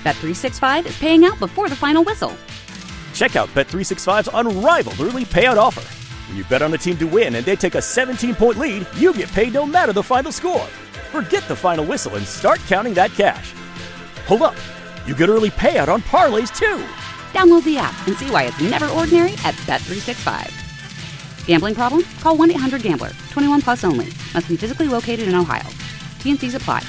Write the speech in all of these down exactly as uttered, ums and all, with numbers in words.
Bet three sixty-five is paying out before the final whistle. Check out Bet three sixty-five's unrivaled early payout offer. When you bet on a team to win and they take a seventeen-point lead, you get paid no matter the final score. Forget the final whistle and start counting that cash. Hold up. You get early payout on parlays, too. Download the app and see why it's never ordinary at Bet three sixty-five. Gambling problem? Call one eight hundred gambler. twenty-one plus only. Must be physically located in Ohio. T N Cs apply.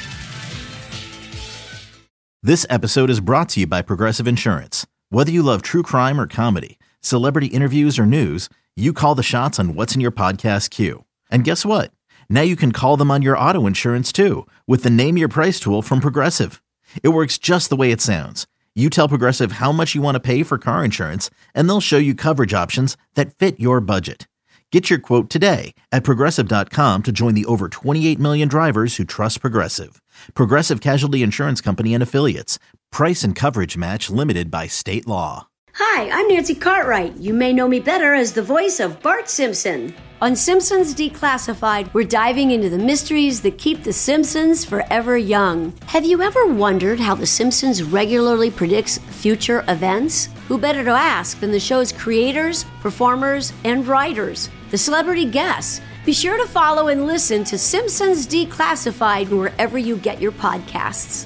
This episode is brought to you by Progressive Insurance. Whether you love true crime or comedy, celebrity interviews or news, you call the shots on what's in your podcast queue. And guess what? Now you can call them on your auto insurance too with the Name Your Price tool from Progressive. It works just the way it sounds. You tell Progressive how much you want to pay for car insurance, and they'll show you coverage options that fit your budget. Get your quote today at Progressive dot com to join the over twenty-eight million drivers who trust Progressive. Progressive Casualty Insurance Company and Affiliates. Price and coverage match limited by state law. Hi, I'm Nancy Cartwright. You may know me better as the voice of Bart Simpson. On Simpsons Declassified, we're diving into the mysteries that keep The Simpsons forever young. Have you ever wondered how The Simpsons regularly predicts future events? Who better to ask than the show's creators, performers, and writers, the celebrity guests? Be sure to follow and listen to Simpsons Declassified wherever you get your podcasts.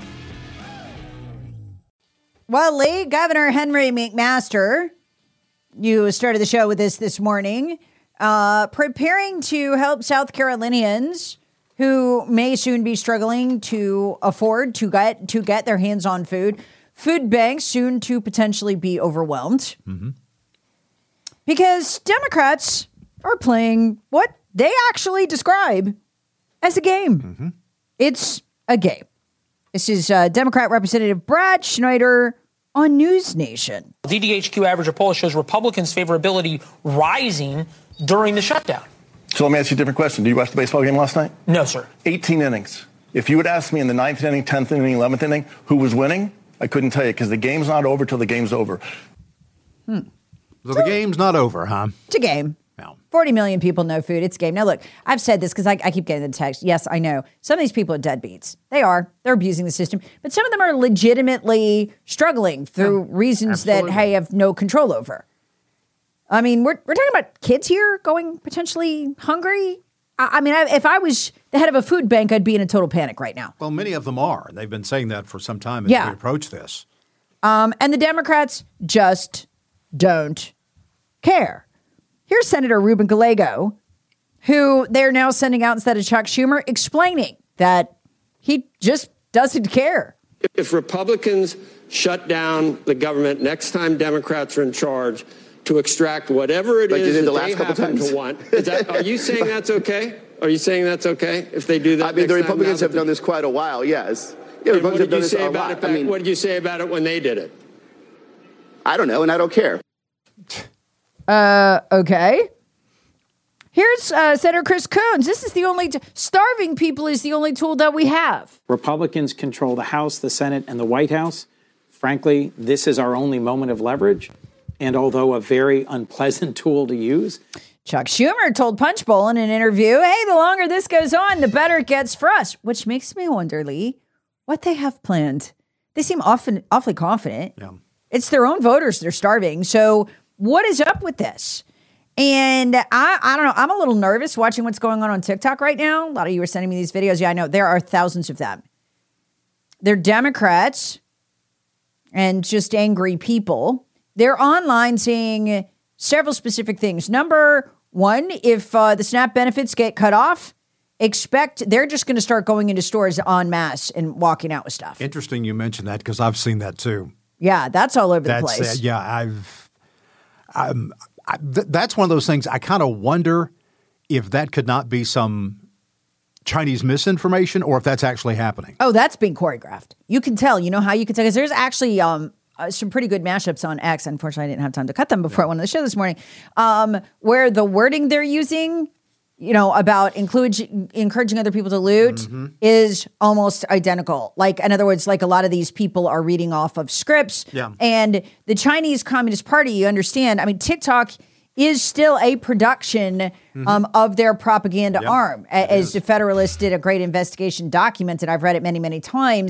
Well, Lee, Governor Henry McMaster, you started the show with this this morning, uh, preparing to help South Carolinians who may soon be struggling to afford to get to get their hands on food. Food banks soon to potentially be overwhelmed mm-hmm. because Democrats are playing what they actually describe as a game. Mm-hmm. It's a game. This is uh, Democrat Representative Brad Schneider on News Nation. D D H Q average poll shows Republicans' favorability rising during the shutdown. So let me ask you a different question. Did you watch the baseball game last night? No, sir. eighteen innings. If you would ask me in the ninth inning, tenth inning, eleventh inning, who was winning, I couldn't tell you because the game's not over till the game's over. Hmm. So the game's not over, huh? It's a game. No. forty million people know food. It's a game. Now, look, I've said this because I, I keep getting the text. Yes, I know. Some of these people are deadbeats. They are. They're abusing the system. But some of them are legitimately struggling through yeah, reasons absolutely. that they have no control over. I mean, we're we're talking about kids here going potentially hungry. I, I mean, I, if I was the head of a food bank, I'd be in a total panic right now. Well, many of them are. They've been saying that for some time as yeah. we approach this. Um, and the Democrats just don't care. Here's Senator Ruben Gallego, who they're now sending out instead of Chuck Schumer, explaining that he just doesn't care. If Republicans shut down the government next time Democrats are in charge to extract whatever it like is that the they happen times. to want, is that, are you saying that's okay? Are you saying that's okay if they do that? I mean, the Republicans have the, done this quite a while, yes. Yeah, Republicans what did you have done say this a about lot. it back, I mean, what did you say about it when they did it? I don't know, and I don't care. Uh, okay. Here's uh, Senator Chris Coons. This is the only t- starving people is the only tool that we have. Republicans control the House, the Senate, and the White House. Frankly, this is our only moment of leverage. And although a very unpleasant tool to use. Chuck Schumer told Punch Bowl in an interview, hey, the longer this goes on, the better it gets for us. Which makes me wonder, Lee, what they have planned. They seem often awfully confident. Yeah. It's their own voters that are starving. So what is up with this? And I, I don't know. I'm a little nervous watching what's going on on TikTok right now. A lot of you are sending me these videos. Yeah, I know. There are thousands of them. They're Democrats and just angry people. They're online saying several specific things. Number one, if uh, the SNAP benefits get cut off, expect they're just going to start going into stores en masse and walking out with stuff. Interesting you mentioned that because I've seen that too. Yeah, that's all over that's, the place. Uh, yeah, I've. I'm, I, th- that's one of those things I kind of wonder if that could not be some Chinese misinformation or if that's actually happening. Oh, that's being choreographed. You can tell. You know how you can tell? Because there's actually um, uh, some pretty good mashups on X. Unfortunately, I didn't have time to cut them before yeah. I went on the show this morning, um, where the wording they're using, you know, about include, encouraging other people to loot mm-hmm. is almost identical. Like, in other words, like a lot of these people are reading off of scripts. Yeah. And the Chinese Communist Party, you understand, I mean, TikTok is still a production mm-hmm. um, of their propaganda yep, arm. As the Federalist did a great investigation, documented, I've read it many, many times.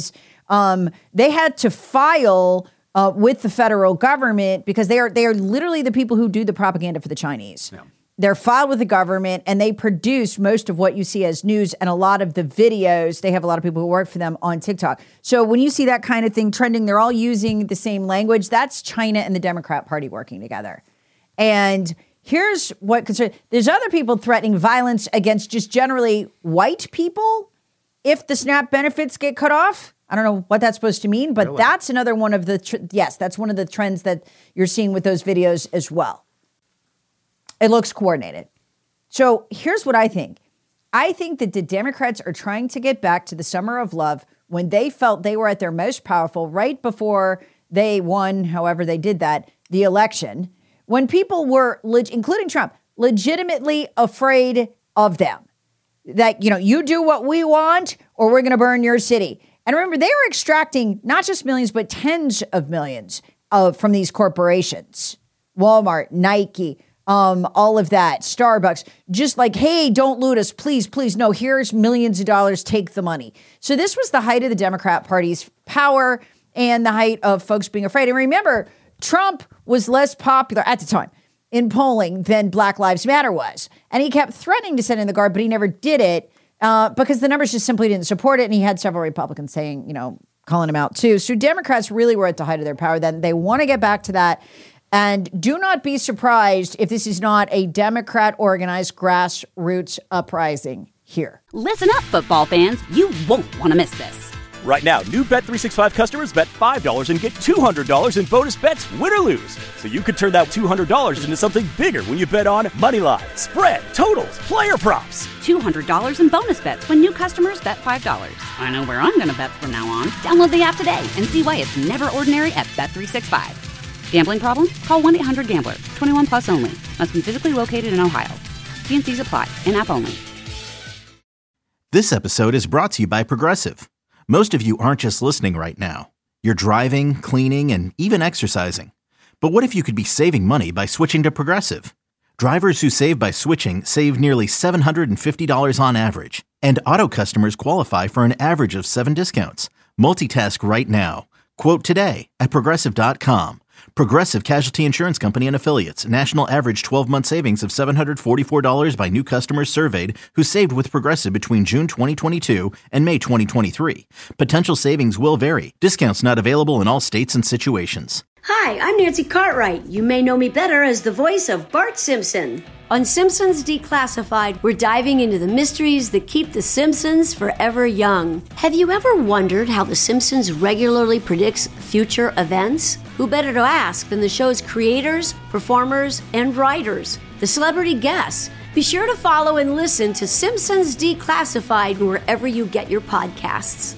Um, they had to file uh, with the federal government because they are they are literally the people who do the propaganda for the Chinese. Yeah. They're filed with the government, and they produce most of what you see as news and a lot of the videos. They have a lot of people who work for them on TikTok. So when you see that kind of thing trending, they're all using the same language. That's China and the Democrat Party working together. And here's what concern. There's other people threatening violence against just generally white people if the SNAP benefits get cut off. I don't know what that's supposed to mean, but really? that's another one of the, tr- yes, that's one of the trends that you're seeing with those videos as well. It looks coordinated. So here's what I think. I think that the Democrats are trying to get back to the summer of love when they felt they were at their most powerful right before they won, however they did that, the election, when people were, including Trump, legitimately afraid of them. That, you know, you do what we want or we're going to burn your city. And remember, they were extracting not just millions, but tens of millions of, from these corporations. Walmart, Nike, Um, all of that, Starbucks, just like, hey, don't loot us, please, please. No, here's millions of dollars, take the money. So this was the height of the Democrat Party's power and the height of folks being afraid. And remember, Trump was less popular at the time in polling than Black Lives Matter was. And he kept threatening to send in the guard, but he never did it uh, because the numbers just simply didn't support it. And he had several Republicans saying, you know, calling him out too. So Democrats really were at the height of their power then. They want to get back to that. And do not be surprised if this is not a Democrat-organized grassroots uprising here. Listen up, football fans. You won't want to miss this. Right now, new Bet three sixty-five customers bet five dollars and get two hundred dollars in bonus bets, win or lose. So you could turn that two hundred dollars into something bigger when you bet on money line, spread, totals, player props. two hundred dollars in bonus bets when new customers bet five dollars. I know where I'm going to bet from now on. Download the app today and see why it's never ordinary at Bet three sixty-five. Gambling problem? Call one eight hundred gambler. twenty-one plus only. Must be physically located in Ohio. T N Cs apply. In-app only. This episode is brought to you by Progressive. Most of you aren't just listening right now. You're driving, cleaning, and even exercising. But what if you could be saving money by switching to Progressive? Drivers who save by switching save nearly seven hundred fifty dollars on average. And auto customers qualify for an average of seven discounts. Multitask right now. Quote today at Progressive dot com. Progressive Casualty Insurance Company and Affiliates. National average twelve-month savings of seven hundred forty-four dollars by new customers surveyed who saved with Progressive between June twenty twenty-two and May twenty twenty-three. Potential savings will vary. Discounts not available in all states and situations. Hi, I'm Nancy Cartwright. You may know me better as the voice of Bart Simpson. On Simpsons Declassified, we're diving into the mysteries that keep The Simpsons forever young. Have you ever wondered how The Simpsons regularly predicts future events? Who better to ask than the show's creators, performers, and writers, the celebrity guests? Be sure to follow and listen to Simpsons Declassified wherever you get your podcasts.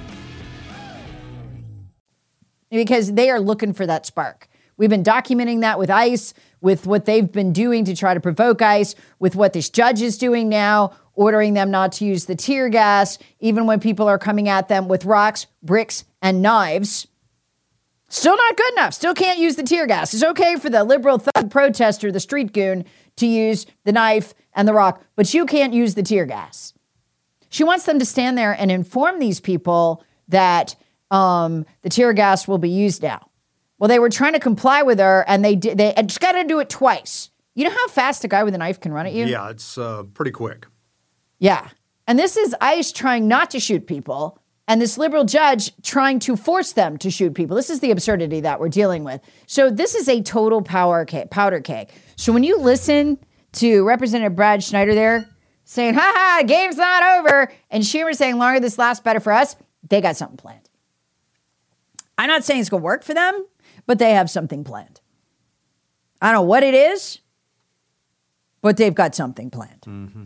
Because they are looking for that spark. We've been documenting that with ICE, with what they've been doing to try to provoke ICE, with what this judge is doing now, ordering them not to use the tear gas, even when people are coming at them with rocks, bricks, and knives. Still not good enough. Still can't use the tear gas. It's okay for the liberal thug protester, the street goon, to use the knife and the rock, but you can't use the tear gas. She wants them to stand there and inform these people that um, the tear gas will be used now. Well, they were trying to comply with her, and they did. They just got to do it twice. You know how fast a guy with a knife can run at you? Yeah, it's uh, pretty quick. Yeah. And this is ICE trying not to shoot people, and this liberal judge trying to force them to shoot people. This is the absurdity that we're dealing with. So this is a total power cake, powder keg. So when you listen to Representative Brad Schneider there saying, ha ha, the game's not over, and Schumer saying, longer this lasts, better for us, they got something planned. I'm not saying it's going to work for them, but they have something planned. I don't know what it is, but they've got something planned. Mm-hmm.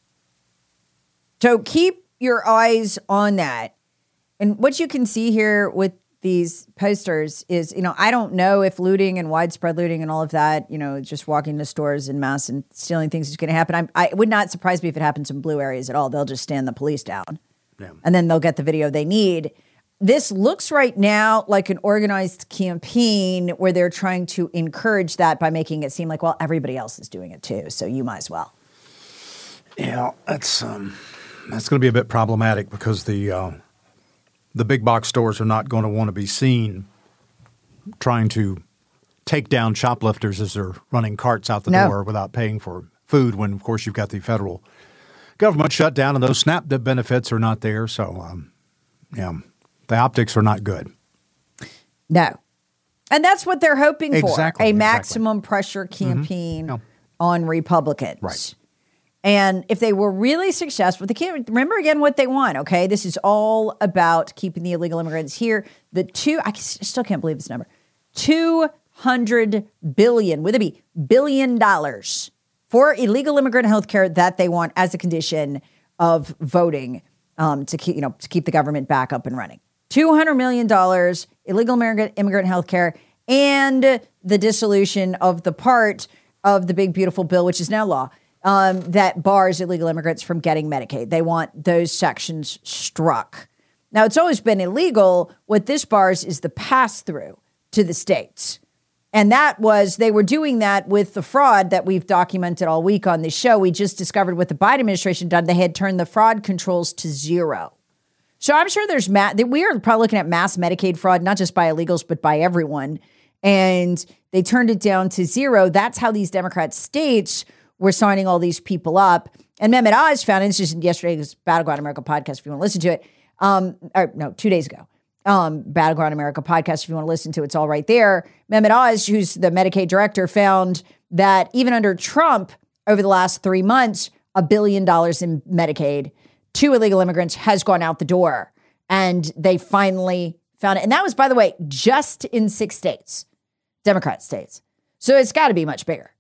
So keep your eyes on that. And what you can see here with these posters is, you know, I don't know if looting and widespread looting and all of that, you know, just walking to stores en masse and stealing things is going to happen. I'm, I it would not surprise me if it happens in blue areas at all. They'll just stand the police down. Yeah. And then they'll get the video they need. This looks right now like an organized campaign where they're trying to encourage that by making it seem like, well, everybody else is doing it too, so you might as well. Yeah, that's um, that's going to be a bit problematic because the uh, the big box stores are not going to want to be seen trying to take down shoplifters as they're running carts out the No. door without paying for food when, of course, you've got the federal government shut down and those SNAP benefits are not there. So, um, yeah, the optics are not good. No. And that's what they're hoping for. Exactly, A exactly. maximum pressure campaign Mm-hmm. No. on Republicans. Right. And if they were really successful, they can't remember again what they want. Okay. This is all about keeping the illegal immigrants here. The two, I still can't believe this number, two hundred billion, with a B, billion dollars for illegal immigrant health care that they want as a condition of voting um, to keep, you know, to keep the government back up and running. two hundred million dollars, illegal immigrant, immigrant health care, and the dissolution of the part of the big, beautiful bill, which is now law, um, that bars illegal immigrants from getting Medicaid. They want those sections struck. Now, it's always been illegal. What this bars is the pass-through to the states. And that was, they were doing that with the fraud that we've documented all week on this show. We just discovered what the Biden administration done. They had turned the fraud controls to zero. So I'm sure there's, ma- we are probably looking at mass Medicaid fraud, not just by illegals, but by everyone. And they turned it down to zero. That's how these Democrat states were signing all these people up. And Mehmet Oz found, this is yesterday's Battleground America podcast, if you want to listen to it. Um, or no, two days ago. Um, Battleground America podcast, if you want to listen to it, it's all right there. Mehmet Oz, who's the Medicaid director, found that even under Trump, over the last three months, a billion dollars in Medicaid to illegal immigrants has gone out the door. And they finally found it. And that was, by the way, just in six states, Democrat states. So it's got to be much bigger.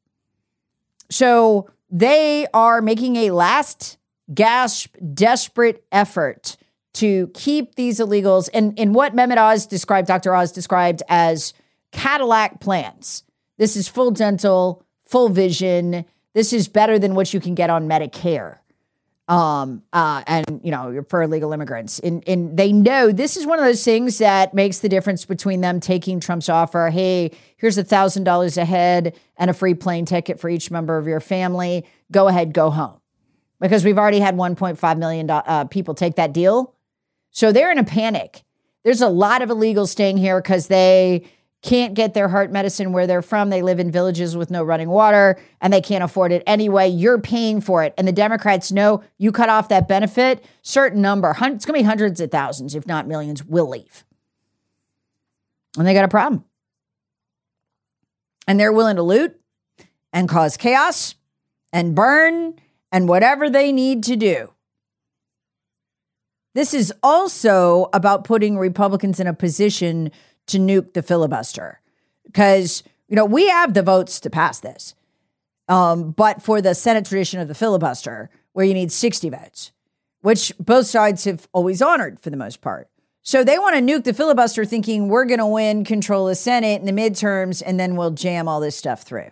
So they are making a last gasp, desperate effort to keep these illegals in, in what Mehmet Oz described, Doctor Oz described as Cadillac plans. This is full dental, full vision. This is better than what you can get on Medicare. Um, uh, and, you know, for illegal immigrants. And, and they know this is one of those things that makes the difference between them taking Trump's offer. Hey, here's a thousand dollars a head and a free plane ticket for each member of your family. Go ahead, go home. Because we've already had one point five million uh, people take that deal. So they're in a panic. There's a lot of illegals staying here because they can't get their heart medicine where they're from. They live in villages with no running water and they can't afford it anyway. You're paying for it. And the Democrats know you cut off that benefit, certain number, it's going to be hundreds of thousands, if not millions, will leave. And they got a problem. And they're willing to loot and cause chaos and burn and whatever they need to do. This is also about putting Republicans in a position to nuke the filibuster because, you know, we have the votes to pass this. Um, but for the Senate tradition of the filibuster, where you need sixty votes, which both sides have always honored for the most part. So they want to nuke the filibuster thinking we're going to win control of the Senate in the midterms and then we'll jam all this stuff through.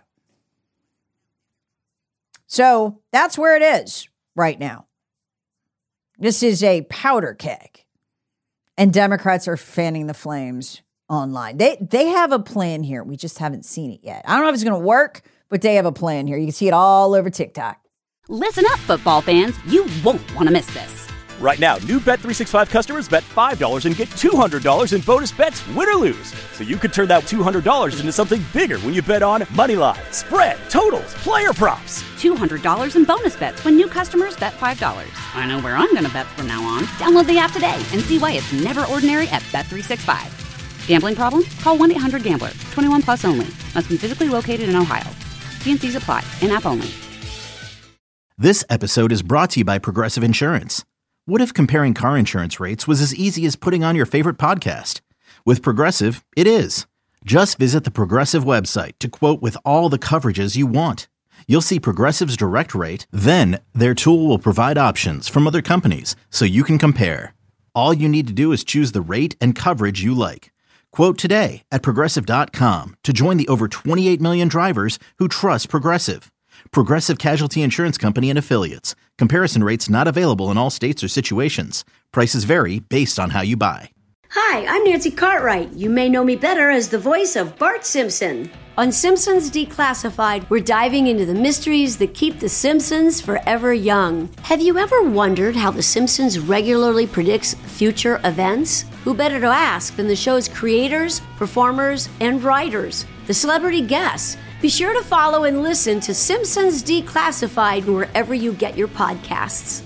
So that's where it is right now. This is a powder keg, and Democrats are fanning the flames online. They they have a plan here. We just haven't seen it yet. I don't know if it's going to work, but they have a plan here. You can see it all over TikTok. Listen up, football fans. You won't want to miss this. Right now, new Bet three sixty-five customers bet five dollars and get two hundred dollars in bonus bets, win or lose. So you could turn that two hundred dollars into something bigger when you bet on money line, spread, totals, player props. two hundred dollars in bonus bets when new customers bet five dollars. I know where I'm going to bet from now on. Download the app today and see why it's never ordinary at Bet three sixty-five. Gambling problem? Call one eight hundred gambler. twenty-one plus only. Must be physically located in Ohio. T and C's apply. In-app only. This episode is brought to you by Progressive Insurance. What if comparing car insurance rates was as easy as putting on your favorite podcast? With Progressive, it is. Just visit the Progressive website to quote with all the coverages you want. You'll see Progressive's direct rate, then their tool will provide options from other companies so you can compare. All you need to do is choose the rate and coverage you like. Quote today at Progressive dot com to join the over twenty-eight million drivers who trust Progressive. Progressive Casualty Insurance Company and Affiliates. Comparison rates not available in all states or situations. Prices vary based on how you buy. Hi, I'm Nancy Cartwright. You may know me better as the voice of Bart Simpson. On Simpsons Declassified, we're diving into the mysteries that keep the Simpsons forever young. Have you ever wondered how the Simpsons regularly predicts future events? Who better to ask than the show's creators, performers, and writers, the celebrity guests? Be sure to follow and listen to Simpsons Declassified wherever you get your podcasts.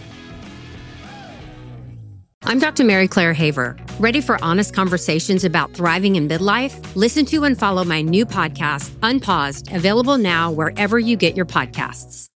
I'm Doctor Mary Claire Haver. Ready for honest conversations about thriving in midlife? Listen to and follow my new podcast, Unpaused, available now wherever you get your podcasts.